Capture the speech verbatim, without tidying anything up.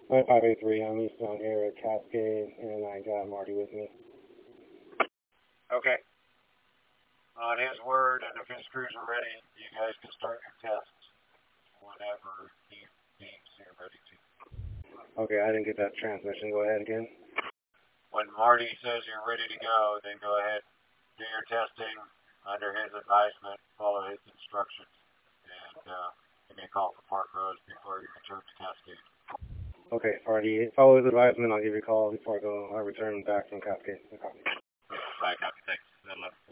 I'm five eight three. I'm eastbound here at Cascade, and I got Marty with me. Okay. On his word, and if his crews are ready, you guys can start your tests whenever he deems you're ready to. Okay, I didn't get that transmission. Go ahead again. When Marty says you're ready to go, then go ahead, do your testing under his advisement, follow his instructions, and uh, give me a call for Park Rose before you return to Cascade. Okay, Marty, follow his advisement. I'll give you a call before I go. I return back from Cascade. Bye, copy. Thanks. Good luck.